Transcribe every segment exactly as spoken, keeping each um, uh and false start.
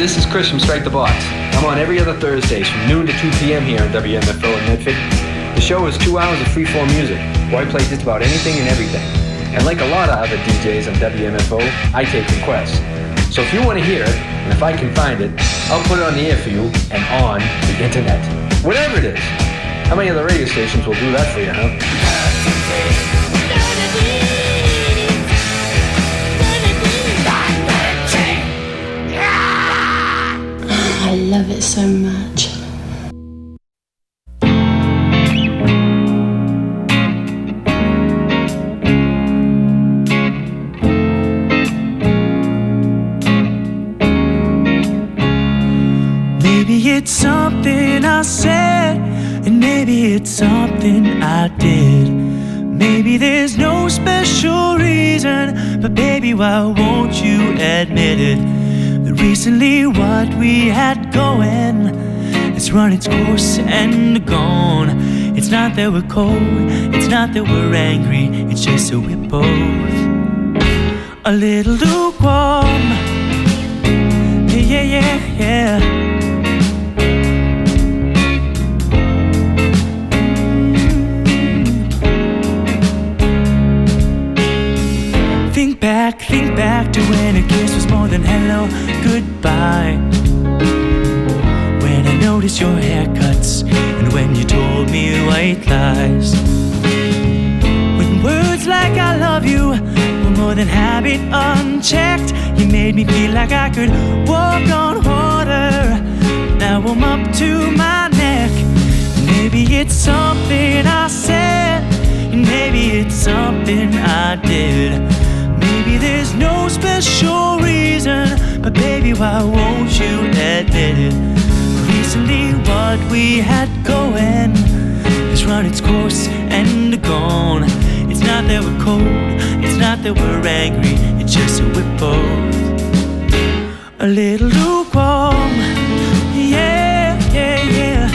this is Chris from Strike the Box. I'm on every other Thursdays from noon to two p.m. here on W M F O in Medford. The show is two hours of freeform music, where I play just about anything and everything. And like a lot of other D Js on W M F O, I take requests. So if you want to hear it, and if I can find it, I'll put it on the air for you and on the internet. Whatever it is. How many other radio stations will do that for you, huh? I love it so much. Maybe it's something I said, and maybe it's something I did. Maybe there's no special reason, but baby, why won't you admit it? Recently what we had going has run its course and gone. It's not that we're cold, it's not that we're angry, it's just that we're both a little lukewarm. Yeah, yeah, yeah, yeah. Think back, think back to when a kiss was more than hello, goodbye. When I noticed your haircuts and when you told me white lies. When words like I love you were more than habit unchecked, you made me feel like I could walk on water. Now I'm up to my neck. Maybe it's something I said, and maybe it's something I did. Maybe there's no special reason, but baby, why won't you admit it? Recently what we had going has run its course and gone. It's not that we're cold, it's not that we're angry, it's just that we're both a little lukewarm. Yeah, yeah, yeah.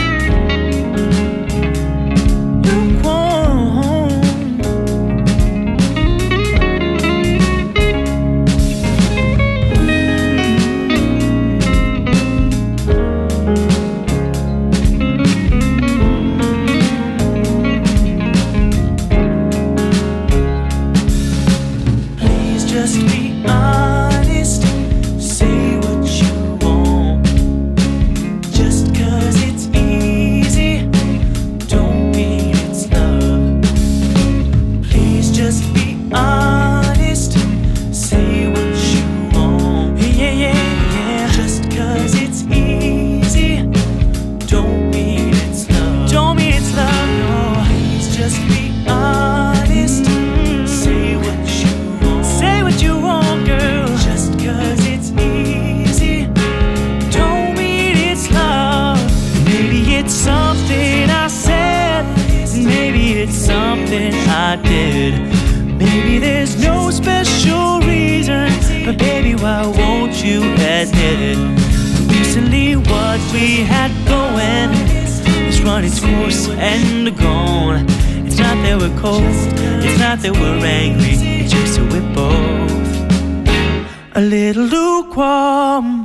I did. Maybe there's no special reason, but baby, why won't you admit it? Recently what we had going has run its course and gone. It's not that we're cold, it's not that we're angry, it's just that we're both a little lukewarm.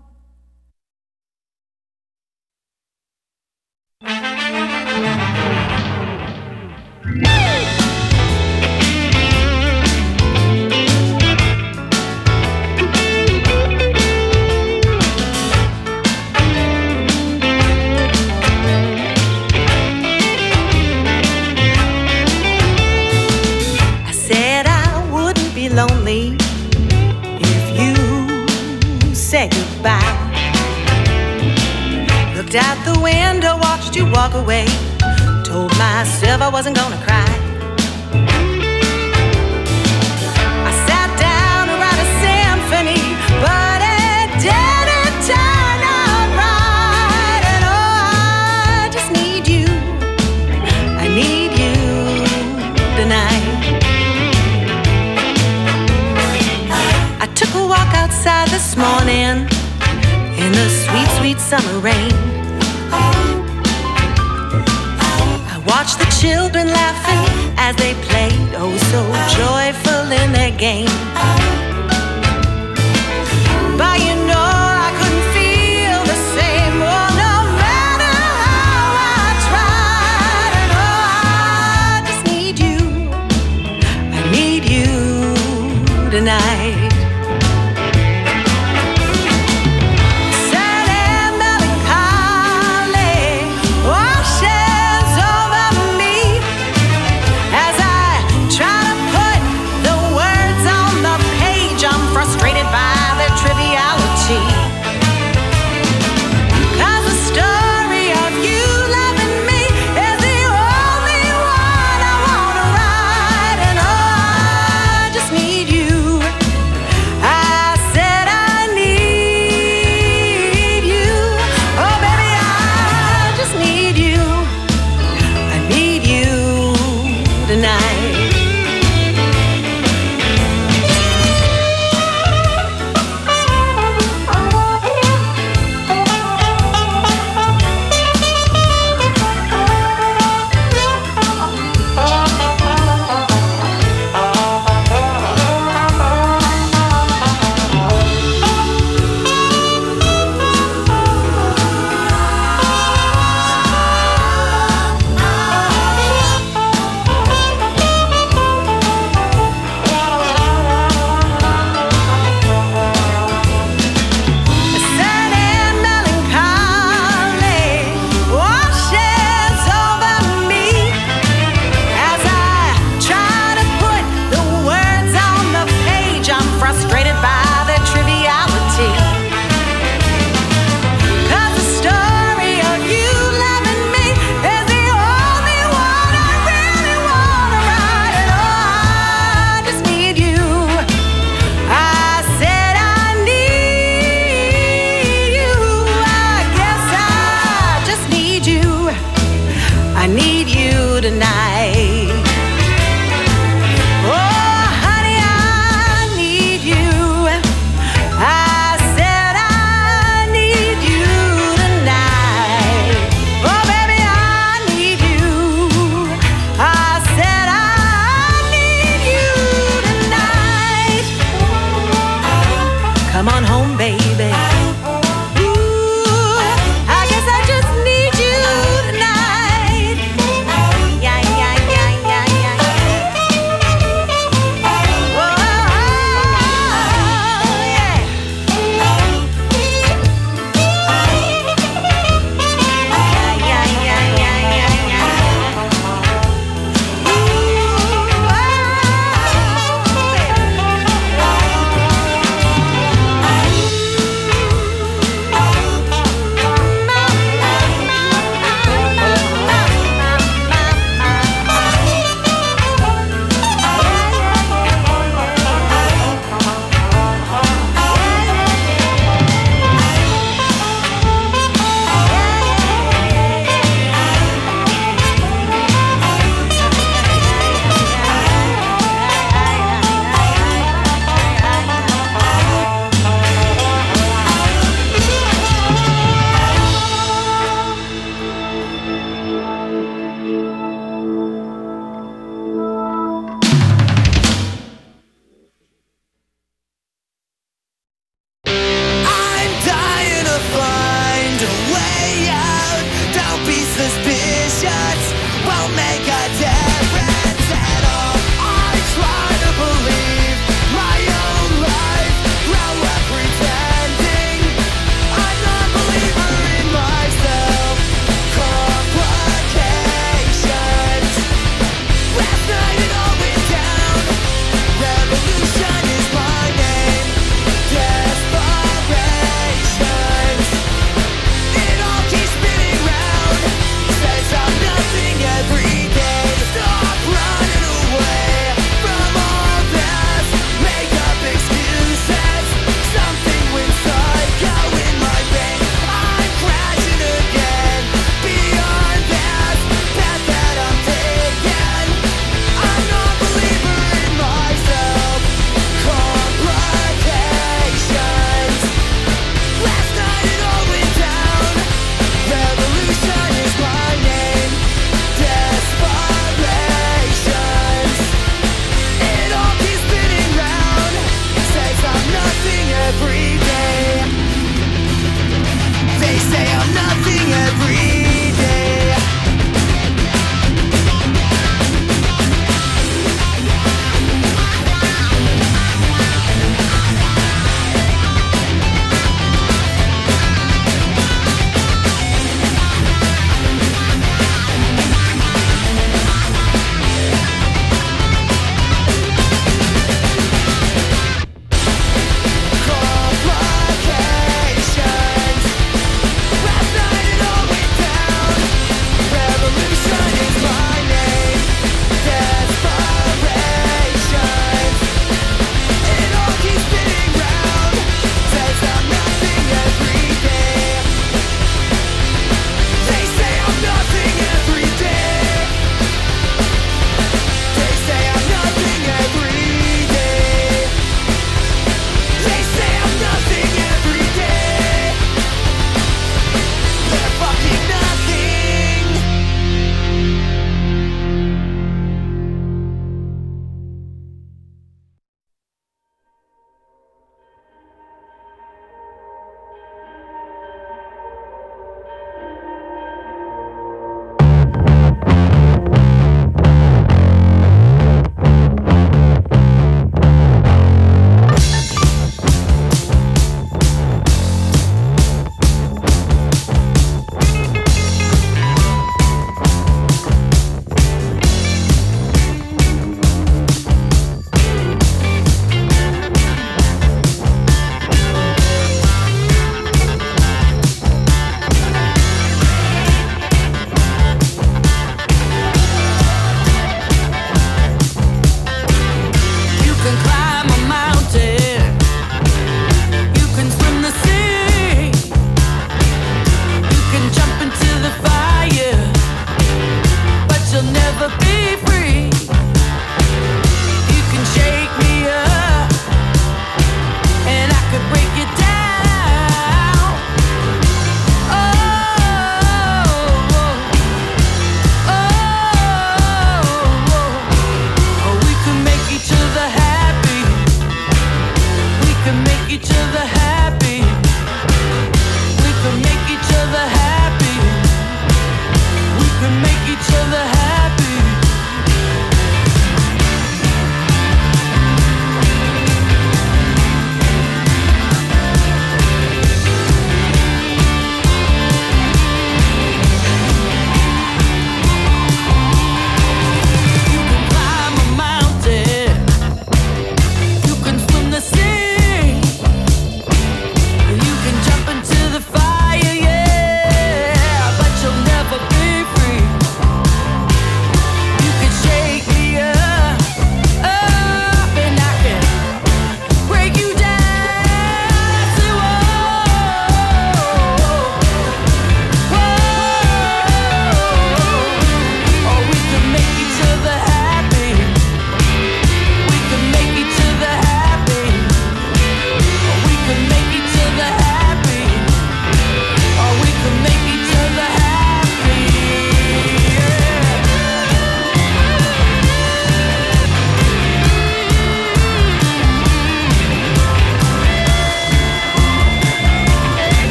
Lonely if you say goodbye. Looked out the window, watched you walk away, told myself I wasn't gonna cry. I sat down to write a symphony, but it didn't turn out right. And oh, I just need you, I need you tonight. I took a walk outside this morning in the sweet, sweet summer rain. I watched the children laughing as they played, oh so joyful in their game. But you know I couldn't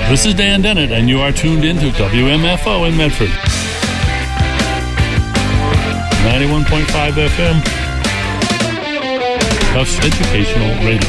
This is Dan Dennett, and you are tuned into W M F O in Medford. ninety-one point five F M. Tufts Educational Radio.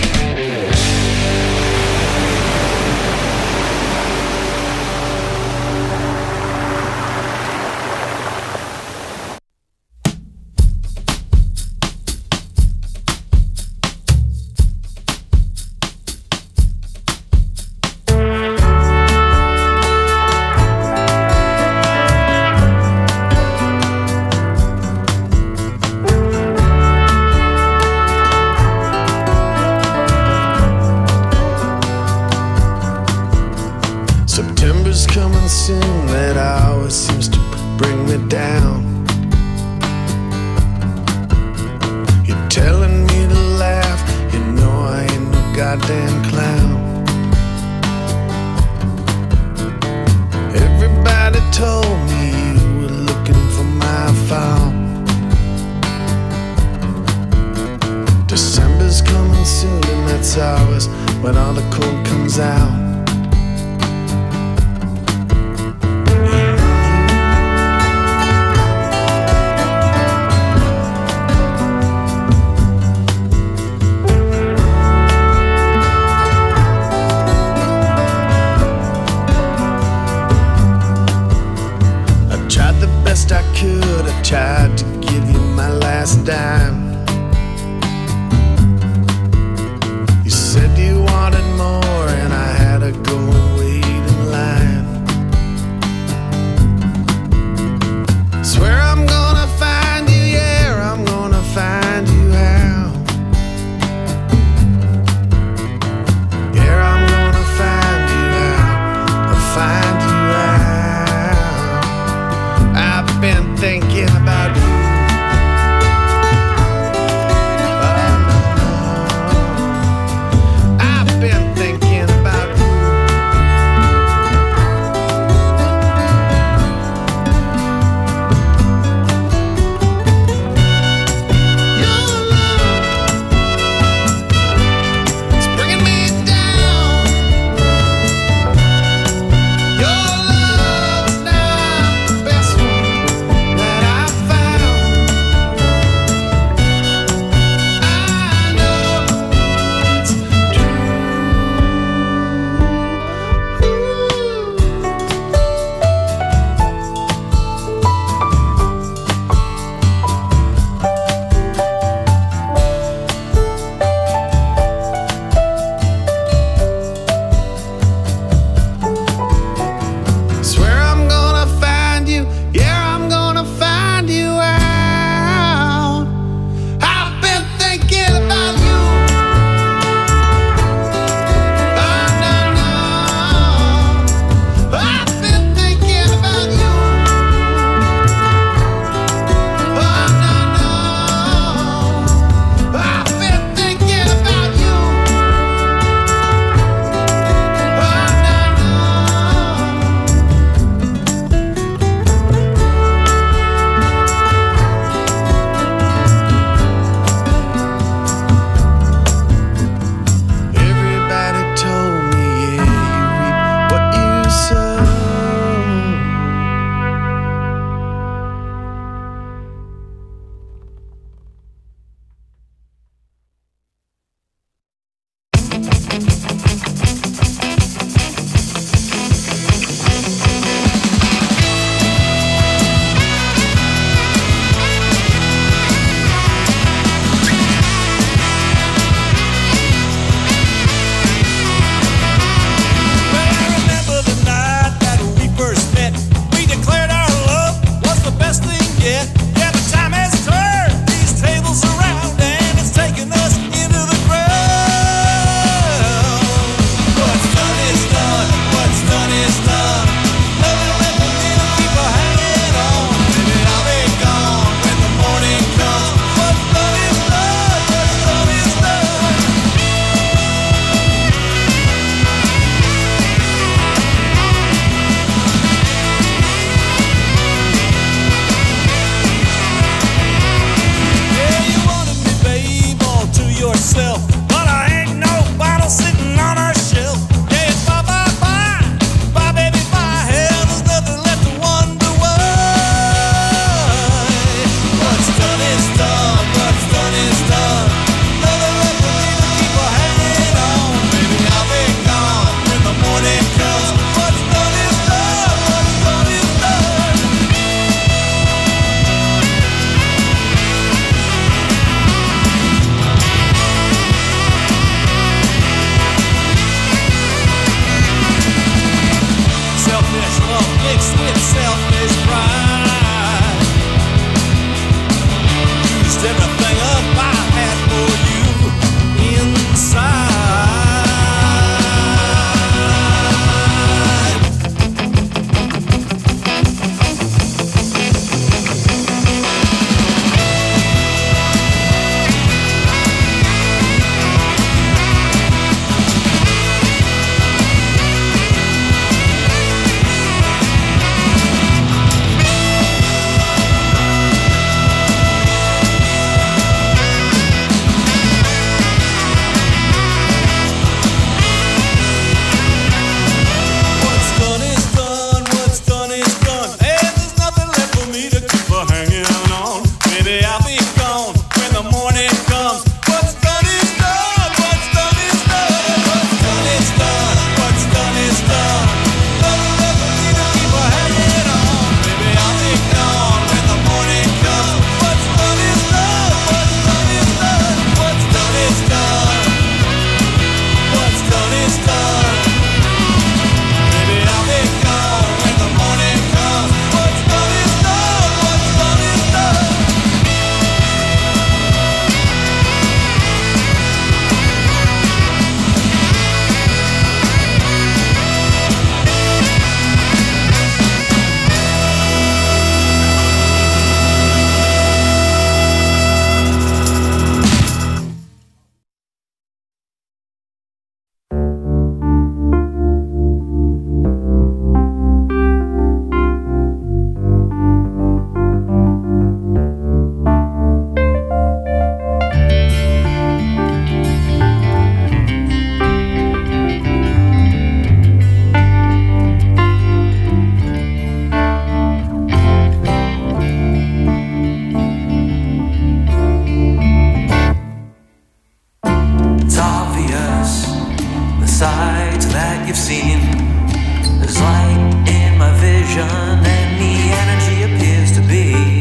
There's light in my vision and the energy appears to be.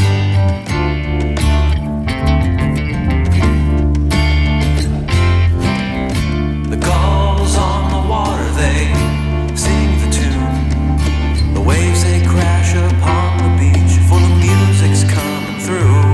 The gulls on the water, they sing the tune. The waves, they crash upon the beach, for the music's coming through.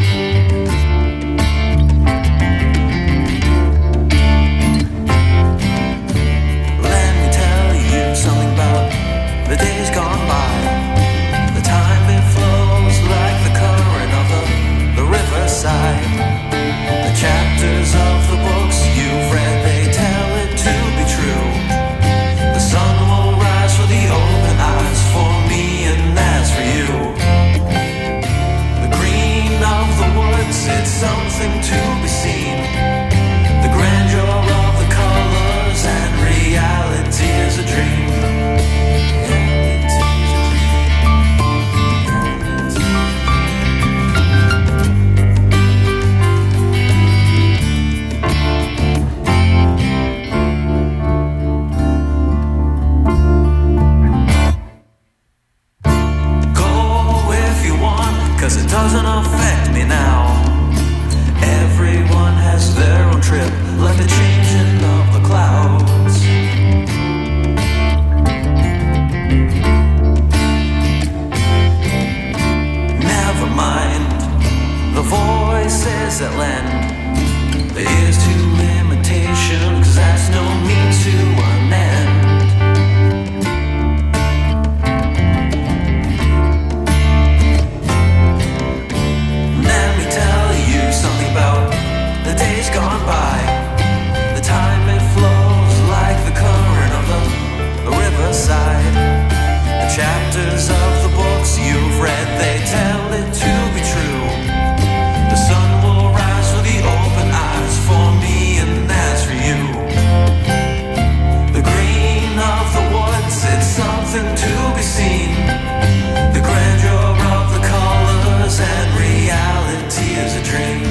Let me tell you something about the days gone by. The time, it flows like the current of the, the riverside. The chapters of the books you've read, they tell it to be true. The sun will rise for the open eyes, for me and as for you. The green of the woods, it's something to be seen. The grandeur of the colors, and reality is a dream. Cause it doesn't affect me now. Everyone has their own trip, like the changing of the clouds. Never mind the voices that lend their ears to limitation, cause that's no means to an end. Something about the days gone by. The time, it flows like the current of the, the riverside. The chapters of the books you've read, they tell it to be true. The sun will rise for the open eyes, for me and as for you. The green of the woods, it's something to be seen. The grandeur of the colors, and reality is a dream.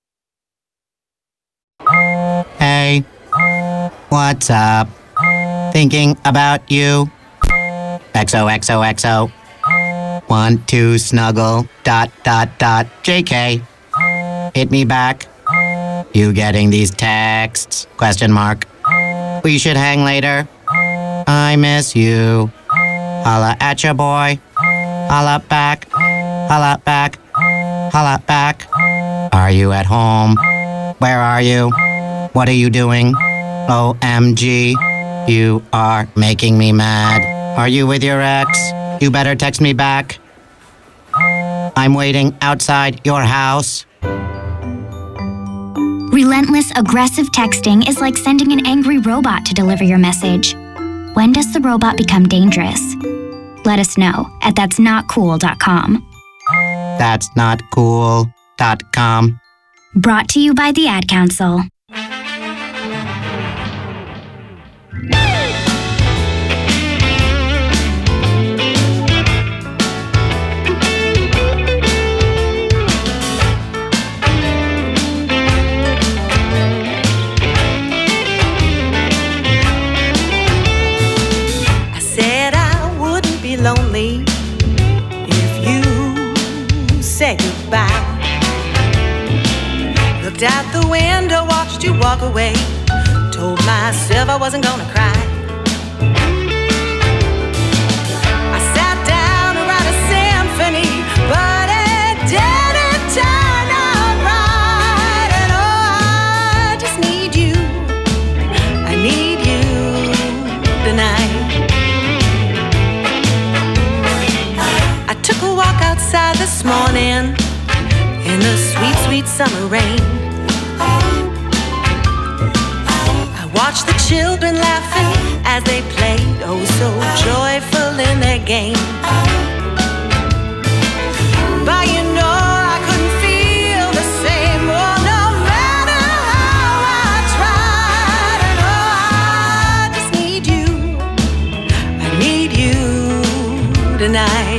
What's up? thinking about you. X O X O X O. Want to snuggle, dot, dot, dot, J K. Hit me back. You getting these texts? Question mark. We should hang later. I miss you. Holla at ya, boy. Holla back. Holla back. Holla back. Are you at home? Where are you? What are you doing? O M G. You are making me mad. Are you with your ex? You better text me back. I'm waiting outside your house. Relentless, aggressive texting is like sending an angry robot to deliver your message. When does the robot become dangerous? Let us know at that's not cool dot com. That's not cool dot com. Brought to you by the Ad Council. Lonely if you say goodbye. Looked out the window, watched you walk away. Told myself I wasn't gonna cry. I sat down to write a symphony, but it didn't turn out right. And oh, I just need you. I need you tonight. Took a walk outside this morning in the sweet, sweet summer rain. I watched the children laughing as they played, oh so joyful in their game. But you know I couldn't feel the same, oh no matter how I tried. And oh, I just need you, I need you tonight.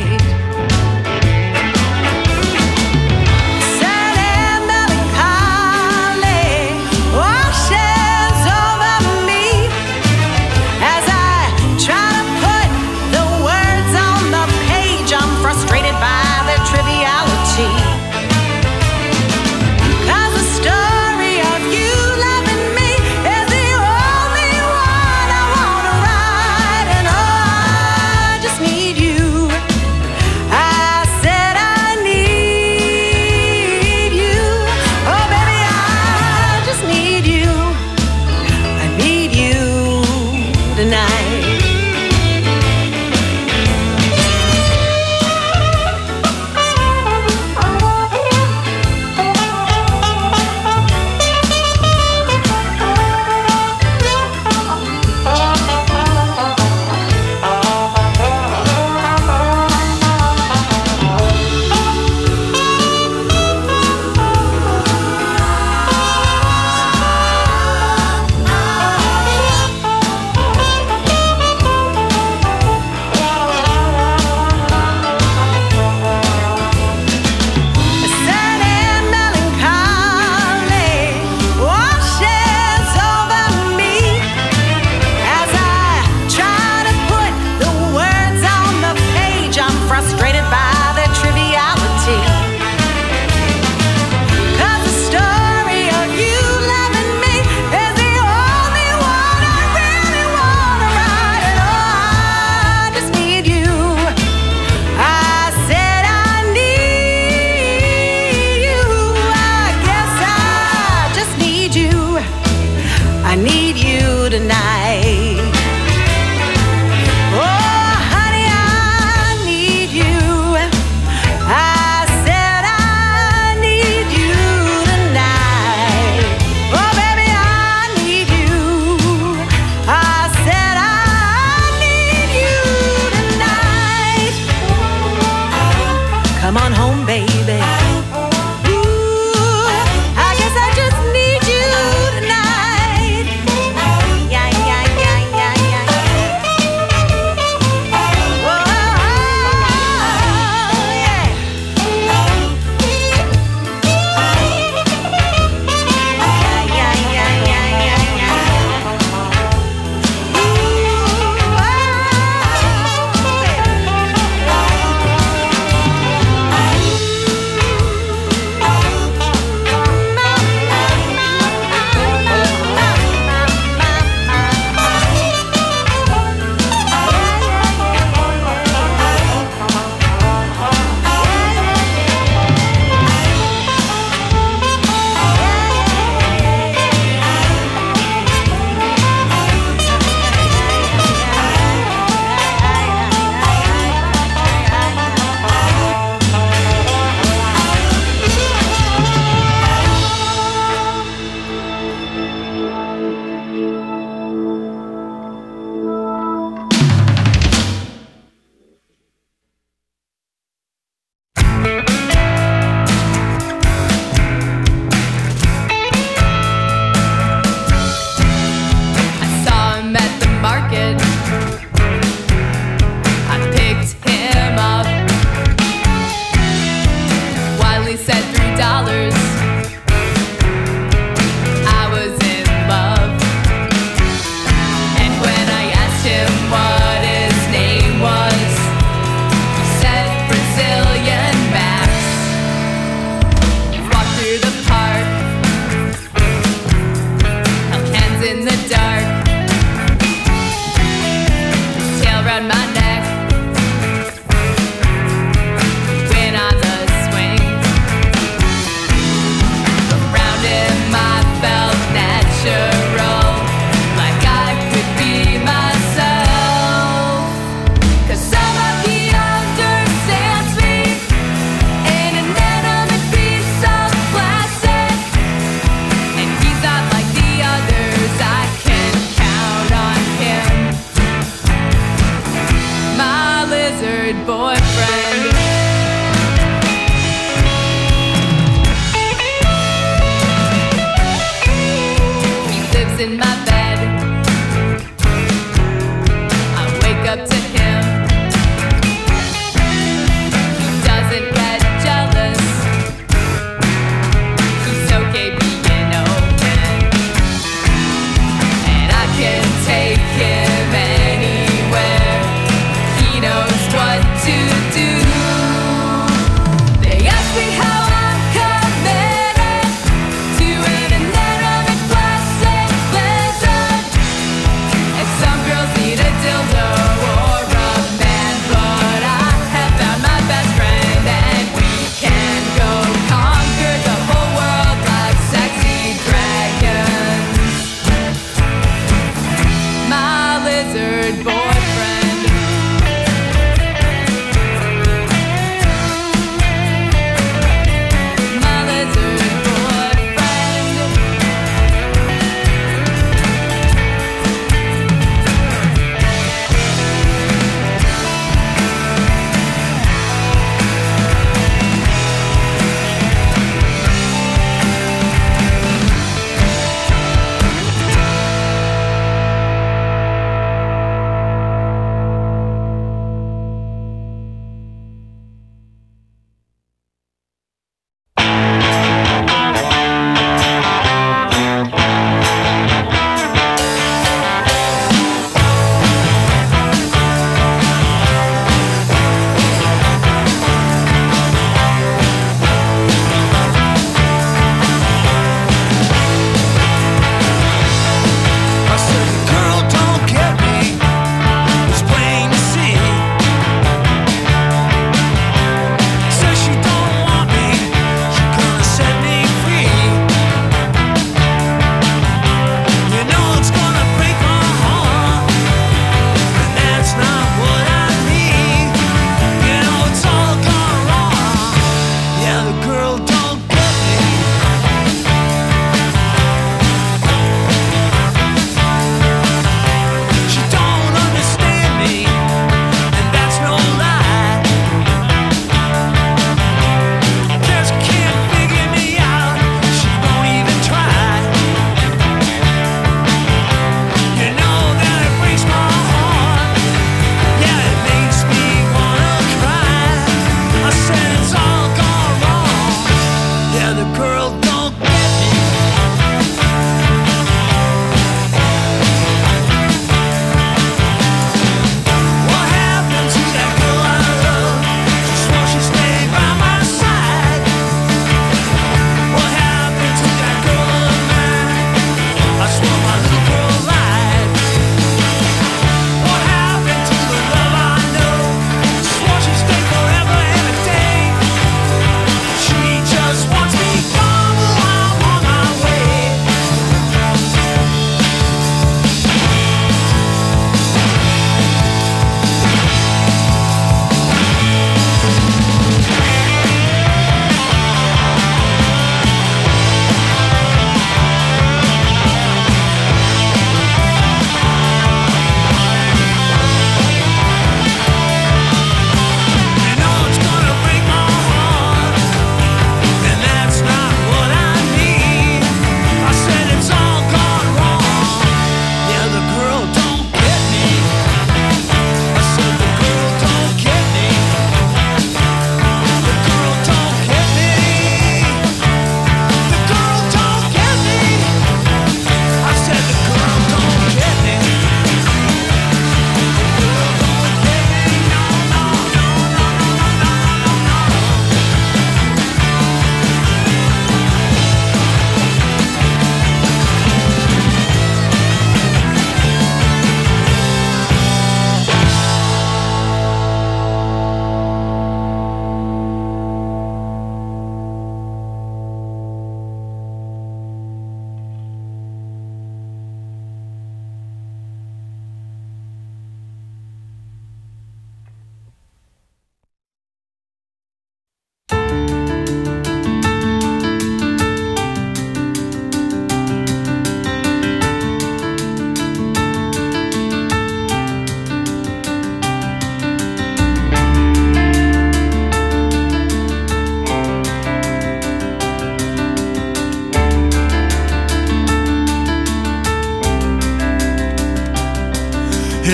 around my neck. When on the swing, around him I felt natural, like I could be myself. 'Cause somebody understands me, an inanimate piece of plastic, and he's not like the others. I can count on him, my lizard boyfriend. He lives in my bed. I wake up to him. He doesn't get jealous. He's okay being open, and I can take him anywhere. He knows what to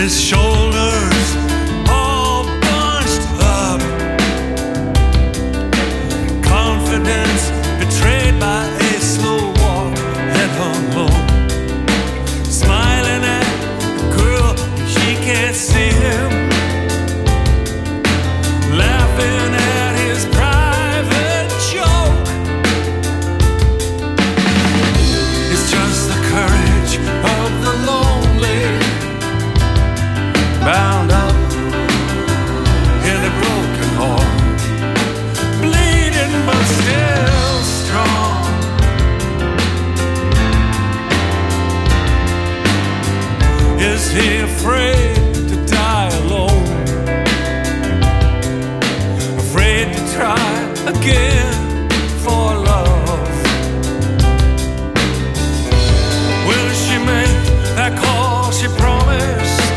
his shoulders all bunched up. Confidence betrayed by a slow walk, head hung low. Smiling at the girl, she can't see him. Laughing at his private joke. It's just the courage of the lonely, bound up in a broken heart, bleeding but still strong. Is he afraid to die alone? Afraid to try again for love? Will she make that call she promised?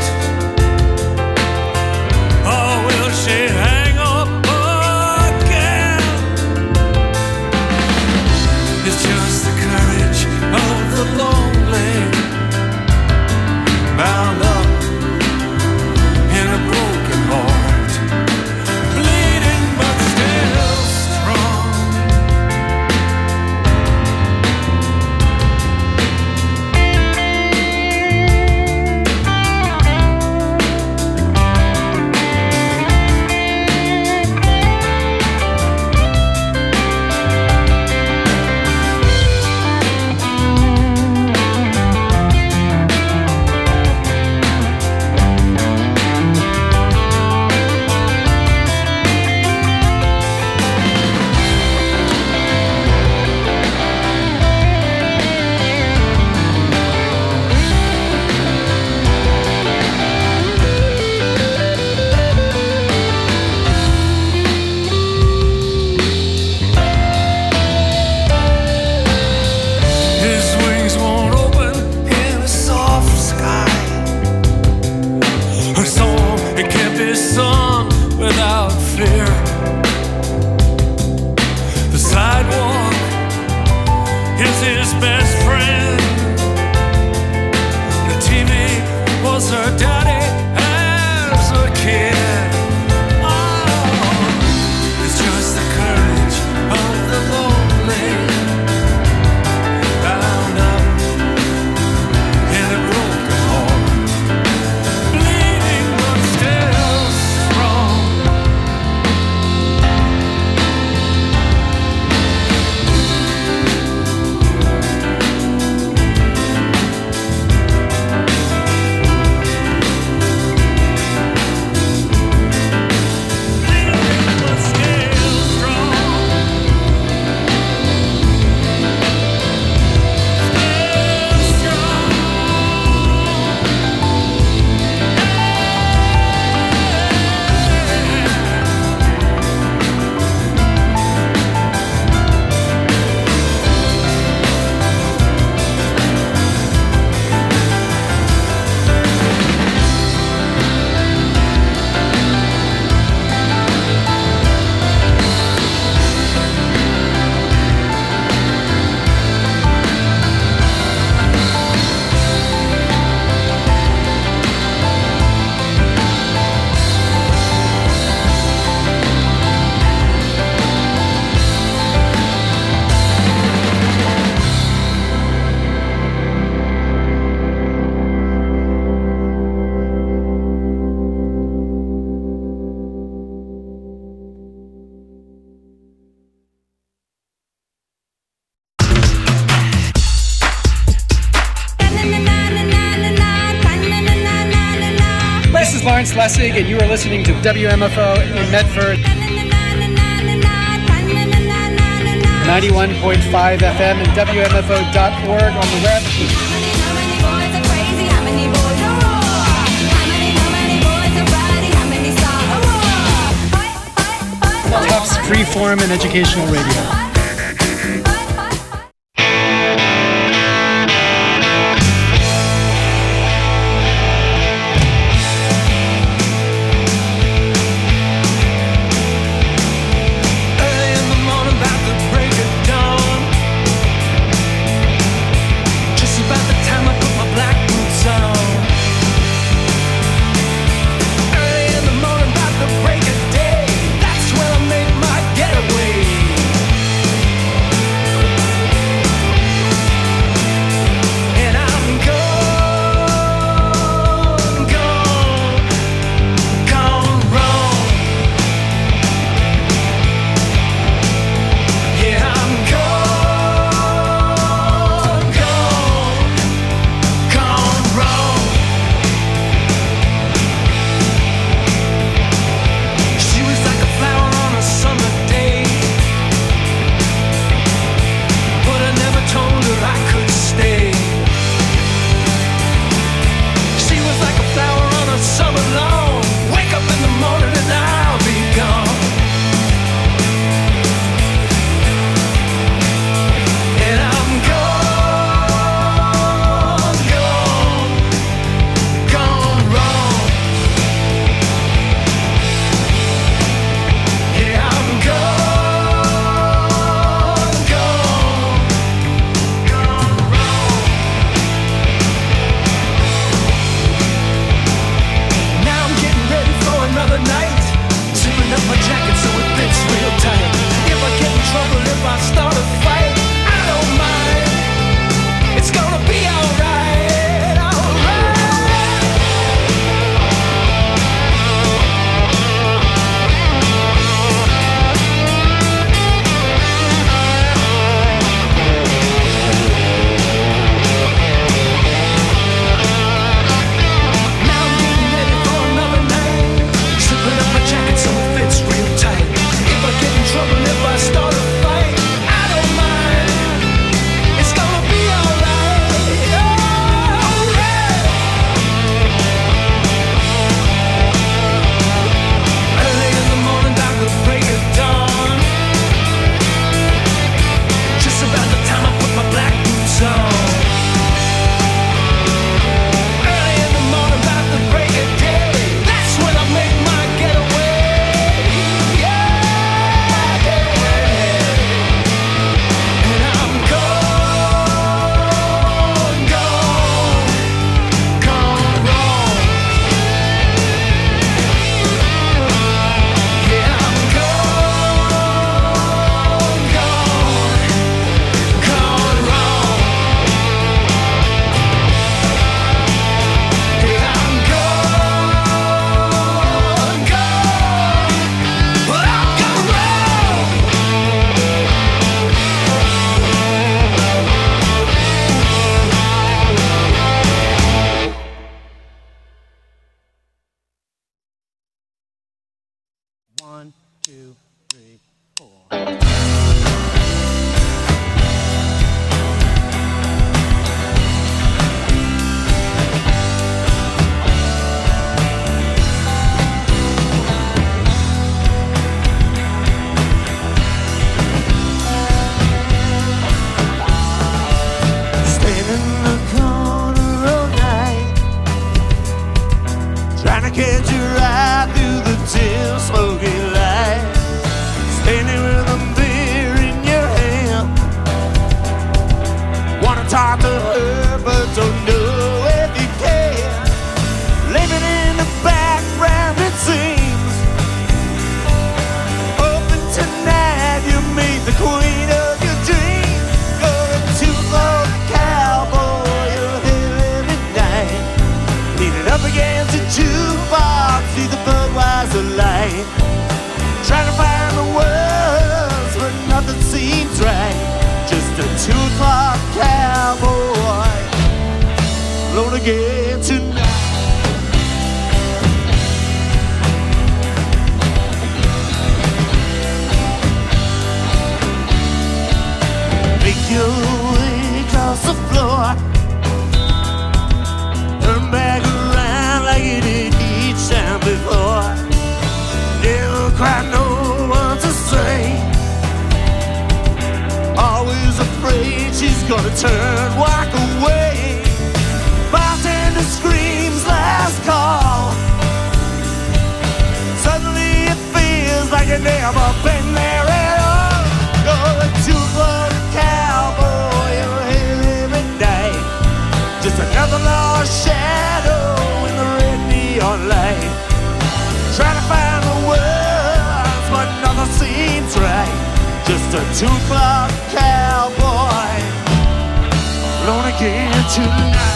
Or will she hang up again? It's just the courage of the lonely, bound up in a broken heart, bleeding but still strong. His wings won't open in a soft sky. Her song, it can't be sung without fear. The sidewalk is his best friend. The T V was her daddy as a kid. Oh, it's just the courage of the lonely, bound up in a broken heart, bleeding but still strong. Bleeding but still strong. Still strong. This is Lawrence Lessig, and you are listening to W M F O in Medford, ninety-one point five F M and W M F O dot org on the web. Tufts Freeform and Educational Radio. Just about the time I put my black boots on. One, two, three, four. Catch a ride through the dim, smoky light. Standing with a beer in your hand. Wanna talk to her, but don't know if you can. Living in the background, it seems. Open tonight, you meet the queen of your dreams. Going to the cowboy, you're here every night. Leaning up against a jukebox, see the Budweiser light. Trying to find the words, but nothing seems right. Just a two o'clock cowboy, alone again tonight. Make your way across the floor. Turn back around like you did each time before. Never quite know what to say. Always afraid she's gonna turn, walk away. Bartender screams last call. Suddenly it feels like you've never been there at all. You're a two-club cowboy, you're here every night. Just another lost shadow in the red neon light. Trying to find the words, but nothing seems right. Just a two o'clock cowboy, alone again tonight.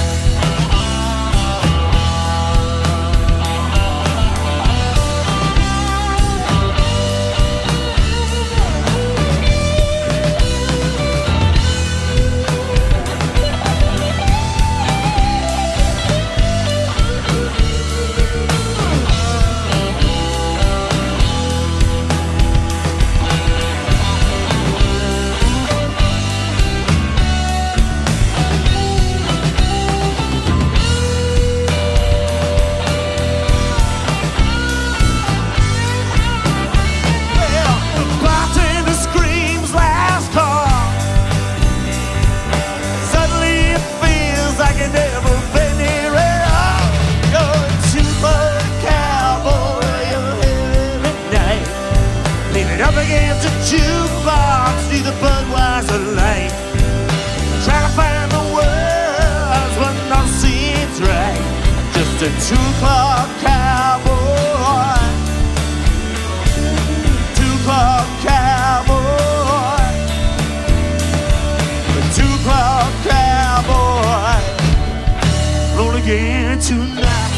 Up against a jukebox, see the Budweiser light. Trying to find the words, but nothing seems right. Just a two o'clock cowboy, two o'clock cowboy, a two o'clock cowboy, roll again tonight,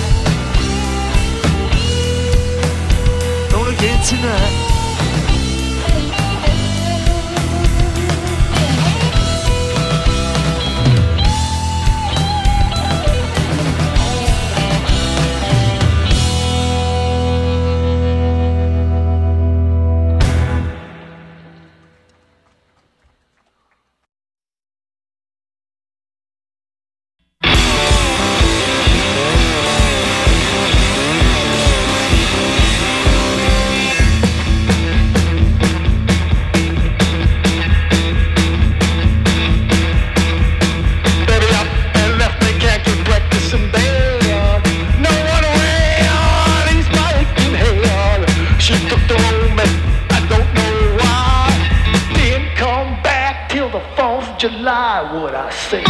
roll again tonight. July, would I say?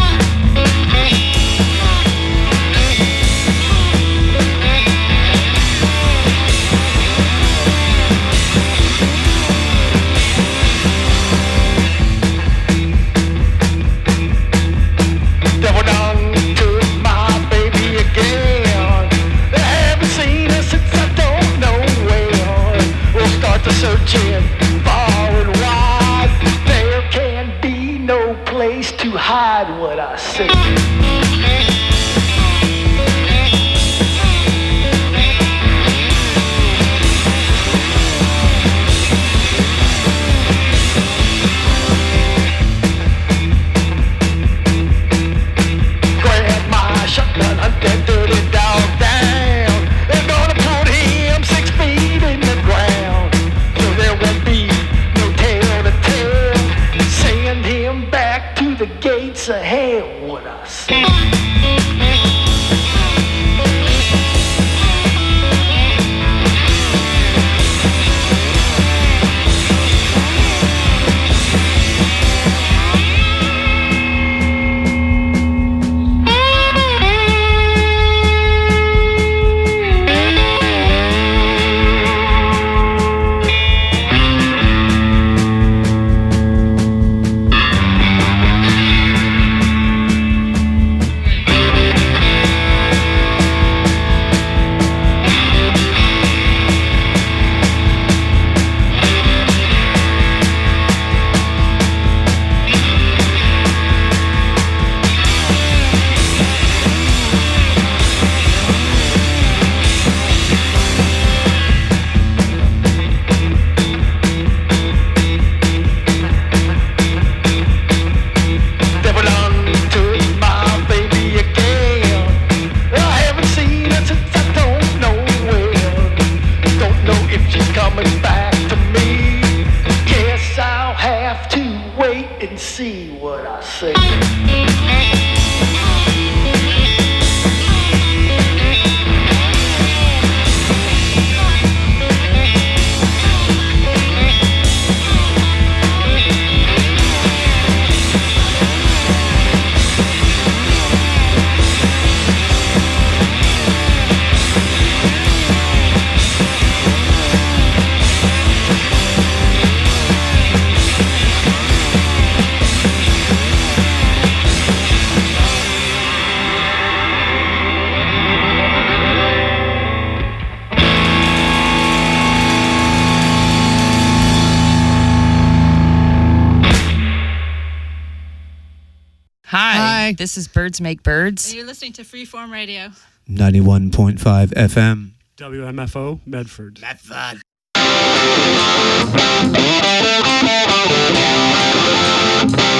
Devil done took my baby again. I haven't seen her since I don't know where. We'll start the searching far and wide. There can be no place to hide what I say. Hi. This is Birds Make Birds. And you're listening to Freeform Radio. ninety-one point five F M. W M F O, Medford. Medford.